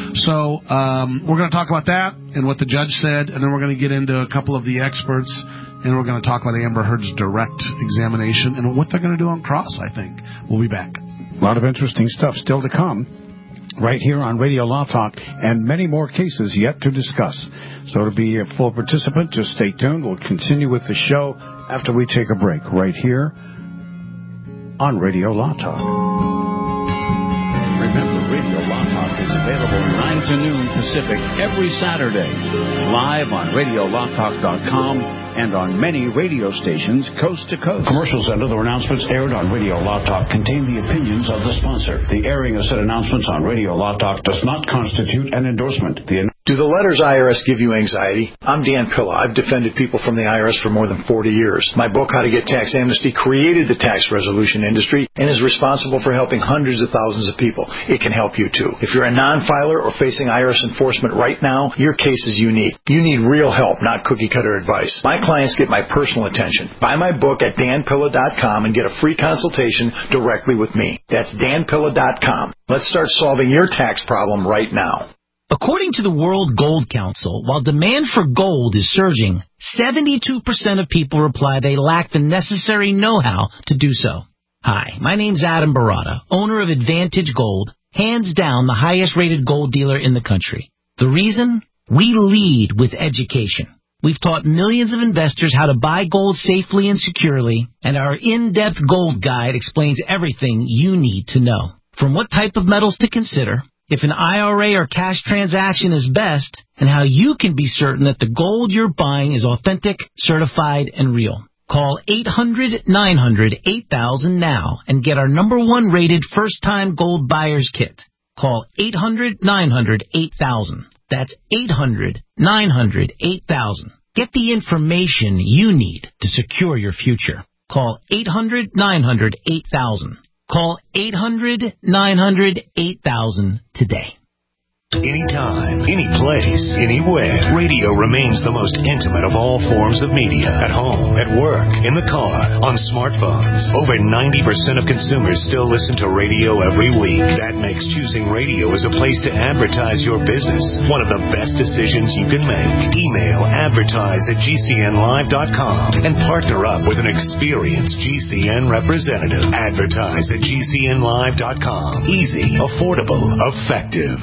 So um, we're going to talk about that and what the judge said, and then we're going to get into a couple of the experts, and we're going to talk about Amber Heard's direct examination and what they're going to do on cross, I think. We'll be back. A lot of interesting stuff still to come. Right here on Radio Law Talk, and many more cases yet to discuss. So to be a full participant, just stay tuned. We'll continue with the show after we take a break right here on Radio Law Talk. Remember, Radio Law Talk is available nine to noon Pacific every Saturday, live on radio law talk dot com and on many radio stations coast to coast. Commercials and other announcements aired on Radio Law Talk contain the opinions of the sponsor. The airing of said announcements on Radio Law Talk does not constitute an endorsement. The Do the letters I R S give you anxiety? I'm Dan Pilla. I've defended people from the I R S for more than forty years. My book, How to Get Tax Amnesty, created the tax resolution industry and is responsible for helping hundreds of thousands of people. It can help you, too. If you're a non-filer or facing I R S enforcement right now, your case is unique. You need real help, not cookie-cutter advice. My clients get my personal attention. Buy my book at dan pilla dot com and get a free consultation directly with me. That's dan pilla dot com. Let's start solving your tax problem right now. According to the World Gold Council, while demand for gold is surging, seventy-two percent of people reply they lack the necessary know-how to do so. Hi, my name's Adam Barata, owner of Advantage Gold, hands down the highest-rated gold dealer in the country. The reason? We lead with education. We've taught millions of investors how to buy gold safely and securely, and our in-depth gold guide explains everything you need to know. From what type of metals to consider, if an I R A or cash transaction is best, and how you can be certain that the gold you're buying is authentic, certified, and real. Call eight hundred nine hundred eight thousand now and get our number one rated first-time gold buyer's kit. Call eight hundred nine hundred eight thousand. That's eight hundred nine hundred eight thousand. Get the information you need to secure your future. Call eight hundred nine hundred eight thousand. Call eight hundred nine hundred eight thousand today. Anytime, any place, anywhere, radio remains the most intimate of all forms of media. At home, at work, in the car, on smartphones. Over ninety percent of consumers still listen to radio every week. That makes choosing radio as a place to advertise your business one of the best decisions you can make. Email advertise at G C N live dot com and partner up with an experienced G C N representative. Advertise at G C N live dot com. Easy, affordable, effective.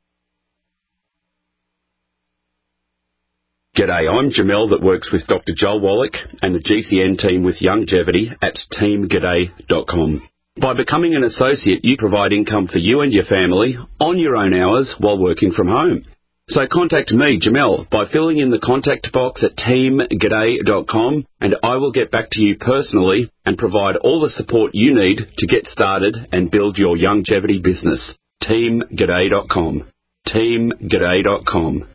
G'day, I'm Jamel that works with Doctor Joel Wallach and the G C N team with Longevity at team g'day dot com. By becoming an associate, you provide income for you and your family on your own hours while working from home. So contact me, Jamel, by filling in the contact box at team g'day dot com, and I will get back to you personally and provide all the support you need to get started and build your longevity business. team g'day dot com. team g'day dot com.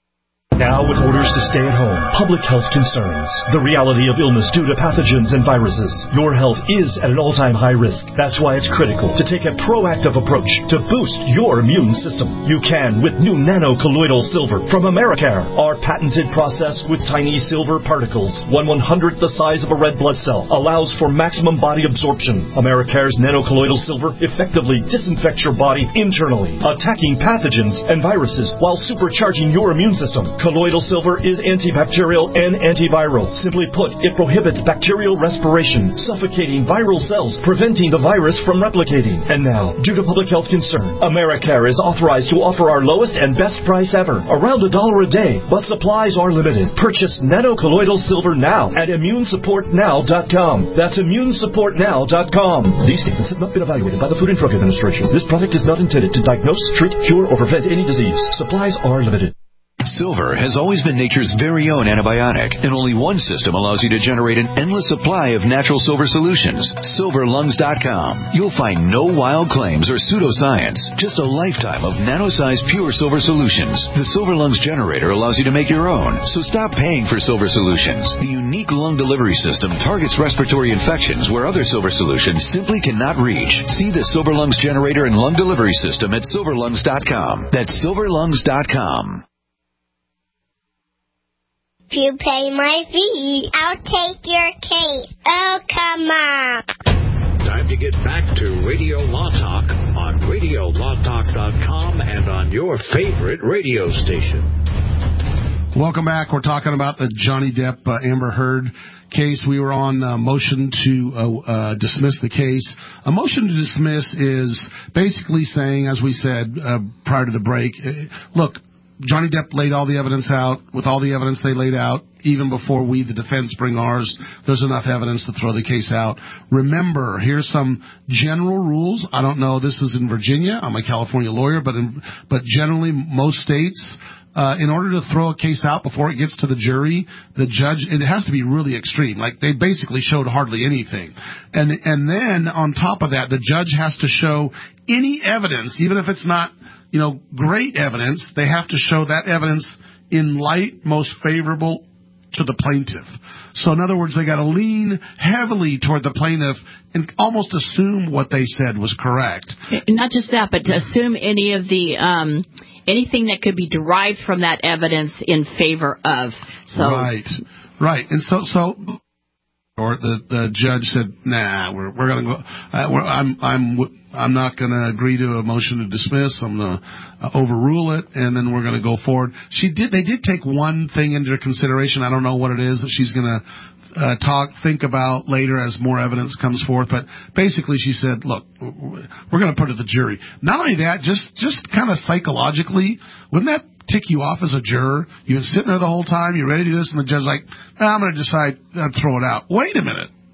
Now with orders to stay at home, public health concerns, the reality of illness due to pathogens and viruses, your health is at an all-time high risk. That's why it's critical to take a proactive approach to boost your immune system. You can with new nano-colloidal silver from Americare. Our patented process with tiny silver particles, one one-hundredth the size of a red blood cell, allows for maximum body absorption. Americare's nano-colloidal silver effectively disinfects your body internally, attacking pathogens and viruses while supercharging your immune system. Colloidal silver is antibacterial and antiviral. Simply put, it prohibits bacterial respiration, suffocating viral cells, preventing the virus from replicating. And now, due to public health concern, Americare is authorized to offer our lowest and best price ever, around a dollar a day, but supplies are limited. Purchase nano-colloidal silver now at immune support now dot com. That's immune support now dot com. These statements have not been evaluated by the Food and Drug Administration. This product is not intended to diagnose, treat, cure, or prevent any disease. Supplies are limited. Silver has always been nature's very own antibiotic, and only one system allows you to generate an endless supply of natural silver solutions. silver lungs dot com. You'll find no wild claims or pseudoscience, just a lifetime of nano-sized pure silver solutions. The Silver Lungs generator allows you to make your own, so stop paying for silver solutions. The unique lung delivery system targets respiratory infections where other silver solutions simply cannot reach. See the Silver Lungs generator and lung delivery system at silver lungs dot com. That's silver lungs dot com. If you pay my fee, I'll take your case. Oh, come on. Time to get back to Radio Law Talk on radio law talk dot com and on your favorite radio station. Welcome back. We're talking about the Johnny Depp uh, Amber Heard case. We were on a motion to uh, uh, dismiss the case. A motion to dismiss is basically saying, as we said uh, prior to the break, uh, look, Johnny Depp laid all the evidence out. With all the evidence they laid out, even before we, the defense, bring ours, there's enough evidence to throw the case out. Remember, here's some general rules. I don't know, this is in Virginia. I'm a California lawyer, but in, but generally most states, uh, in order to throw a case out before it gets to the jury, the judge, it has to be really extreme. Like, they basically showed hardly anything. And, and then, on top of that, the judge has to show any evidence, even if it's not, you know, great evidence. They have to show that evidence in light most favorable to the plaintiff. So in other words, they got to lean heavily toward the plaintiff and almost assume what they said was correct. Not just that, but to assume any of the um, anything that could be derived from that evidence in favor of. So right, right, and so so. Or the the judge said, "Nah, we're we're gonna go. Uh, we're, I'm I'm I'm not gonna agree to a motion to dismiss. I'm gonna uh, overrule it, and then we're gonna go forward." She did. They did take one thing into consideration. I don't know what it is that she's gonna uh, talk, think about later as more evidence comes forth. But basically, she said, "Look, we're gonna put it to the jury." Not only that, just just kind of psychologically, wouldn't that tick you off as a juror? You've been sitting there the whole time, you're ready to do this, and the judge's like, ah, I'm going to decide, I'll throw it out. Wait a minute.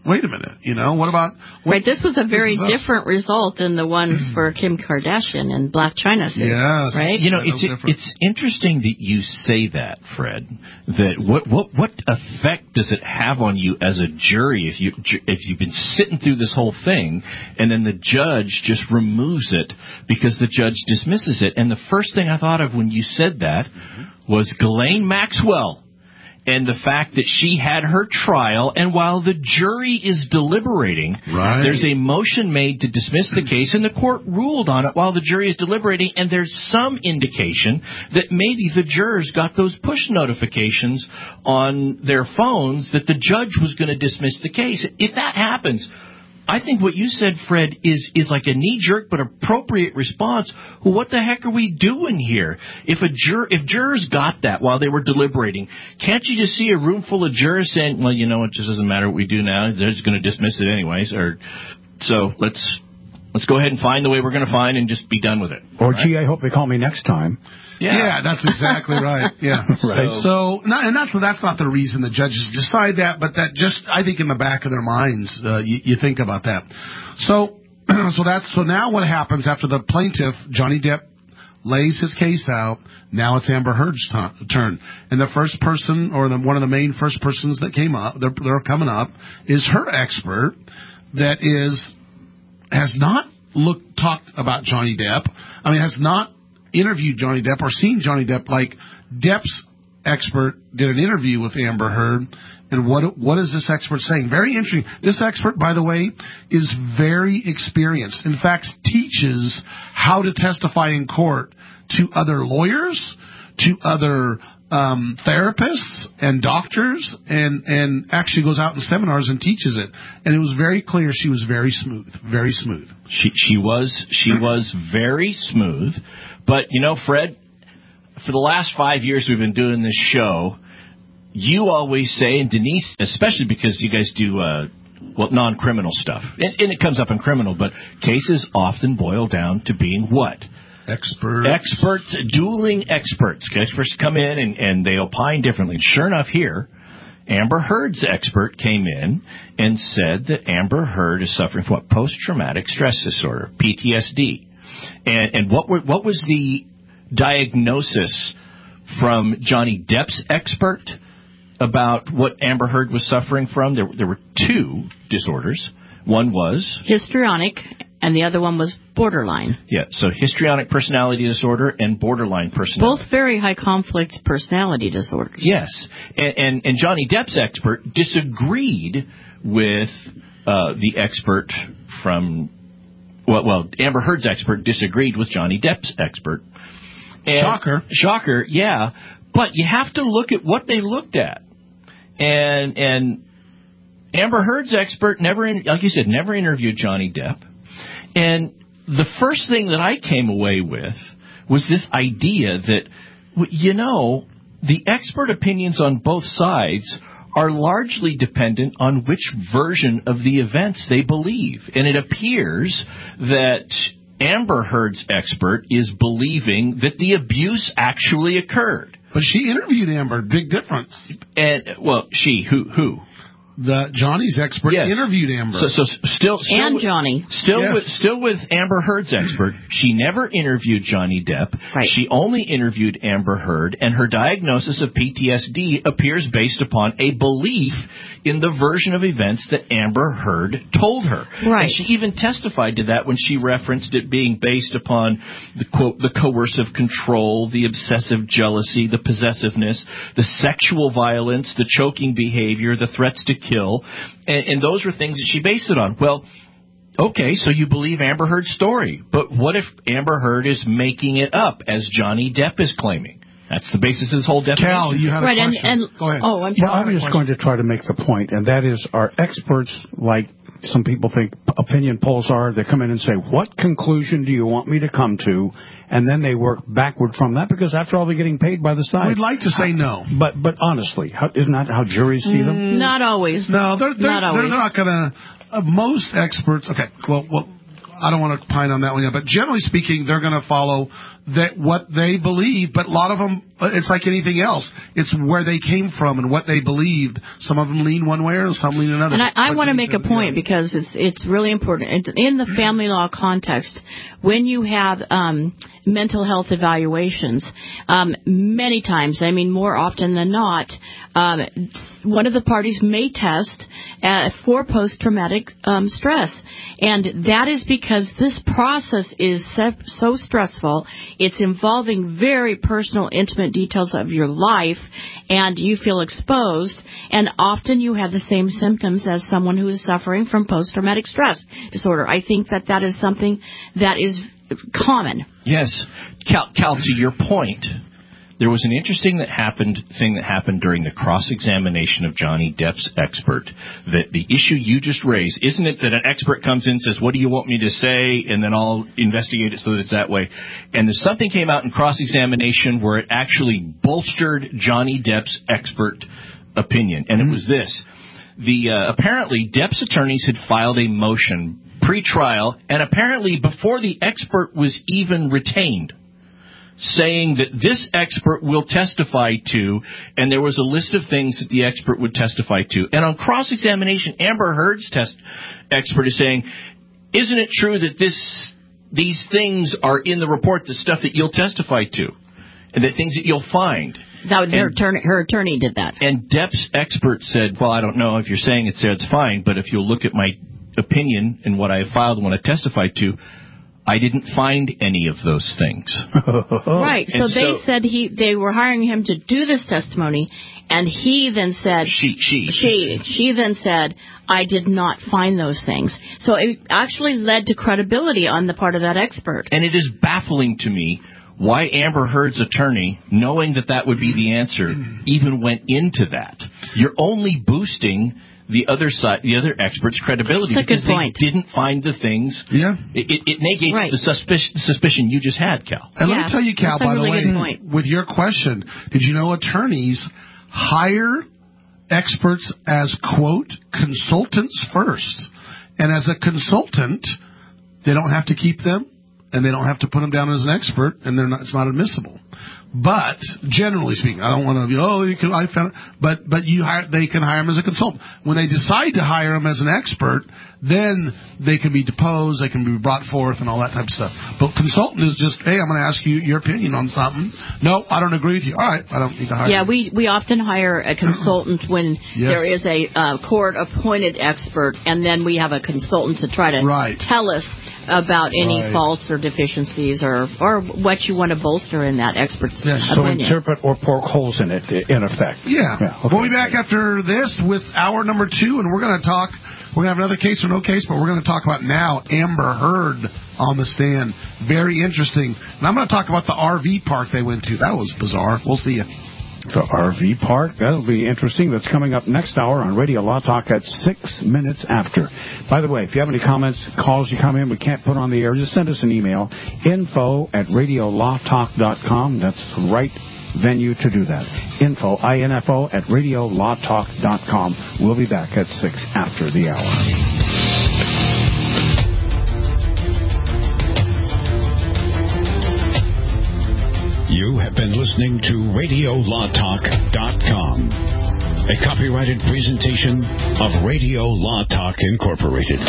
wait a minute, you know, what about... What, right, this was a very this different result than the ones for Kim Kardashian and Blac Chyna suit. Yes. Right? You know, it's it's interesting that you say that, Fred, that what, what, what effect does it have on you as a jury if, you, if you've been sitting through this whole thing and then the judge just removes it because the judge dismisses it? And the first thing I thought of when you said that was Ghislaine Maxwell. And the fact that she had her trial, and while the jury is deliberating, right. there's a motion made to dismiss the case, and the court ruled on it while the jury is deliberating, and there's some indication that maybe the jurors got those push notifications on their phones that the judge was going to dismiss the case. If that happens, I think what you said, Fred, is is like a knee-jerk but appropriate response. Well, what the heck are we doing here? If a jur- if jurors got that while they were deliberating, can't you just see a room full of jurors saying, well, you know, it just doesn't matter what we do now. They're just going to dismiss it anyways. Or so let's let's go ahead and find the way we're going to find and just be done with it. Or, right? gee, I hope they call me next time. Yeah, yeah that's exactly right. Yeah, right. So, so not, and that's that's not the reason the judges decide that, but that just I think in the back of their minds, uh, you, you think about that. So, so that's so now what happens after the plaintiff Johnny Depp lays his case out? Now it's Amber Heard's t- turn, and the first person or the, one of the main first persons that came up, they're, they're coming up, is her expert that is has not looked talked about Johnny Depp. I mean, has not interviewed Johnny Depp or seen Johnny Depp. Like Depp's expert did an interview with Amber Heard, and what what is this expert saying? Very interesting. This expert, by the way, is very experienced. In fact, teaches how to testify in court to other lawyers, to other um, therapists and doctors, and and actually goes out in seminars and teaches it. And it was very clear she was very smooth, very smooth. She she was she was very smooth. But, you know, Fred, for the last five years we've been doing this show, you always say, and Denise, especially because you guys do, uh, well, non-criminal stuff, and, and it comes up in criminal, but cases often boil down to being what? Experts. Experts, dueling experts. Experts come in and, and they opine differently. Sure enough here, Amber Heard's expert came in and said that Amber Heard is suffering from what? Post-traumatic stress disorder, P T S D. And, and what were, what was the diagnosis from Johnny Depp's expert about what Amber Heard was suffering from? There, there were two disorders. One was histrionic, and the other one was borderline. Yeah, so histrionic personality disorder and borderline personality. Both very high conflict personality disorders. Yes, and and, and Johnny Depp's expert disagreed with uh, the expert from. Well, well, Amber Heard's expert disagreed with Johnny Depp's expert. And, shocker. Shocker, yeah. But you have to look at what they looked at. And and Amber Heard's expert never, like you said, never interviewed Johnny Depp. And the first thing that I came away with was this idea that, you know, the expert opinions on both sides are largely dependent on which version of the events they believe. And it appears that Amber Heard's expert is believing that the abuse actually occurred. But she interviewed Amber. Big difference. And, well, she, who, who? The Johnny's expert yes. interviewed Amber. So, so still, still and with, Johnny. Still yes. with still with Amber Heard's expert. She never interviewed Johnny Depp. Right. She only interviewed Amber Heard, and her diagnosis of P T S D appears based upon a belief in the version of events that Amber Heard told her. Right. And she even testified to that when she referenced it being based upon the quote, the coercive control, the obsessive jealousy, the possessiveness, the sexual violence, the choking behavior, the threats to kill, and, and those were things that she based it on. Well, okay, so you believe Amber Heard's story, but what if Amber Heard is making it up, as Johnny Depp is claiming? That's the basis of this whole definition. Cal, you had a right, question. And, and, Go ahead. Oh, I'm well, sorry. I'm just going to try to make the point, and that is, our experts, like some people think opinion polls are, they come in and say, what conclusion do you want me to come to? And then they work backward from that, because after all, they're getting paid by the side. We'd like to say no. But but honestly, how, isn't that how juries see them? Not always. No, they're, they're not always. They're not going to... Uh, most experts... Okay, well, well, I don't want to pine on that one yet, but generally speaking, they're going to follow that what they believe. But a lot of them, it's like anything else. It's where they came from and what they believed. Some of them lean one way or some lean another. And I, I want to make a point because it's it's really important. In the family law context, when you have um, mental health evaluations, um, many times, I mean more often than not, um, one of the parties may test uh, for post-traumatic um, stress. And that is because this process is so stressful. It's involving very personal, intimate details of your life, and you feel exposed. And often you have the same symptoms as someone who is suffering from post-traumatic stress disorder. I think that that is something that is common. Yes. Cal, Cal to your point, there was an interesting that happened thing that happened during the cross-examination of Johnny Depp's expert. That the issue you just raised, isn't it that an expert comes in and says, what do you want me to say? And then I'll investigate it so that it's that way. And there's something came out in cross-examination where it actually bolstered Johnny Depp's expert opinion. And it was this. The uh, apparently, Depp's attorneys had filed a motion pre-trial, and apparently before the expert was even retained, saying that this expert will testify to, and there was a list of things that the expert would testify to. And on cross-examination, Amber Heard's test expert is saying, isn't it true that this these things are in the report, the stuff that you'll testify to, and the things that you'll find? That would, her, attorney, her attorney did that. And Depp's expert said, well, I don't know if you're saying it's there, it's fine, but if you'll look at my opinion and what I filed and what I testified to, I didn't find any of those things. Right. So and they so, said he they were hiring him to do this testimony, and he then said she she she she then said I did not find those things. So it actually led to credibility on the part of that expert. And it is baffling to me why Amber Heard's attorney, knowing that that would be the answer, even went into that. You're only boosting the other side, the other experts' credibility That's a because good point. they didn't find the things. Yeah, it, it, it negates right. the suspicion, suspicion you just had, Cal. And yeah, let me tell you, Cal, by really the way, with your question, did you know attorneys hire experts as quote consultants first, and as a consultant, they don't have to keep them, and they don't have to put them down as an expert, and they're not. It's not admissible. But generally speaking, I don't want to be, oh, you can, I found, but, but you hire, they can hire him as a consultant. When they decide to hire him as an expert, then they can be deposed, they can be brought forth and all that type of stuff. But consultant is just, hey, I'm going to ask you your opinion on something. No, I don't agree with you. All right, I don't need to hire Yeah, you. we, we often hire a consultant when Yes. there is a uh, court-appointed expert, and then we have a consultant to try to Right. tell us about any Right. faults or deficiencies or, or what you want to bolster in that expert's Yes, so opinion. interpret or poke holes in it, in effect. Yeah. yeah okay. We'll be back after this with hour number two, and we're going to talk, we're going to have another case or no case, but we're going to talk about now Amber Heard on the stand. Very interesting. And I'm going to talk about the R V park they went to. That was bizarre. We'll see you. The R V park, that'll be interesting. That's coming up next hour on Radio Law Talk at six minutes after. By the way, if you have any comments, calls you come in, we can't put on the air, just send us an email, info at radio law talk dot com. That's the right venue to do that. Info, I N F O, at radio law talk dot com. We'll be back at six after the hour. You have been listening to radio law talk dot com, a copyrighted presentation of Radio Law Talk Incorporated.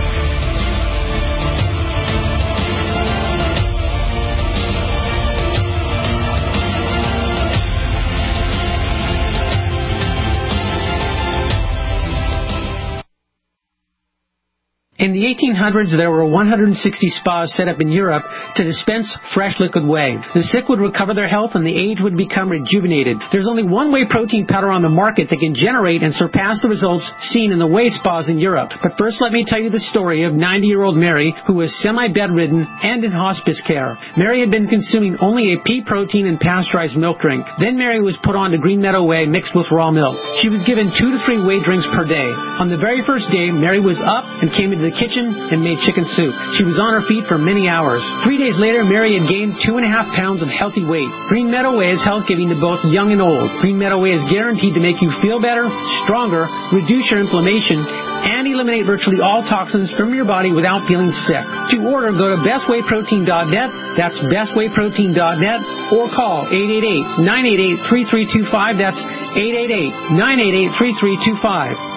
In the eighteen hundreds, there were one hundred sixty spas set up in Europe to dispense fresh liquid whey. The sick would recover their health and the aged would become rejuvenated. There's only one whey protein powder on the market that can generate and surpass the results seen in the whey spas in Europe. But first, let me tell you the story of ninety-year-old Mary, who was semi-bedridden and in hospice care. Mary had been consuming only a pea protein and pasteurized milk drink. Then Mary was put on to Green Meadow Whey mixed with raw milk. She was given two to three whey drinks per day. On the very first day, Mary was up and came into the kitchen and made chicken soup. She was on her feet for many hours. Three days later, Mary had gained two and a half pounds of healthy weight. Green Meadow Whey is health-giving to both young and old. Green Meadow Whey is guaranteed to make you feel better, stronger, reduce your inflammation, and eliminate virtually all toxins from your body without feeling sick. To order, go to best way protein dot net. That's best way protein dot net, or call eight eight eight, nine eight eight, three three two five. That's eight eight eight, nine eight eight, three three two five.